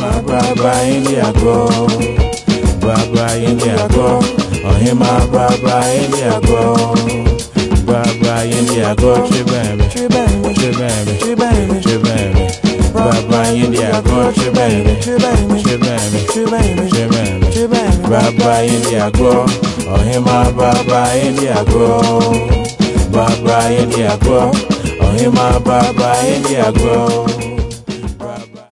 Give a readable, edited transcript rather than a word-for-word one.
Baba India go. Baba India go. Ohima Baba India go. Baba India go. Chibeme, Chibeme, chibeme, Chibeme, chibeme. Baba India go. Chibeme, Chibeme, chibeme, Chibeme, chibeme. Chibeme, Baba India go. Ohima Baba India go. Baba India go. Ohima Baba India go.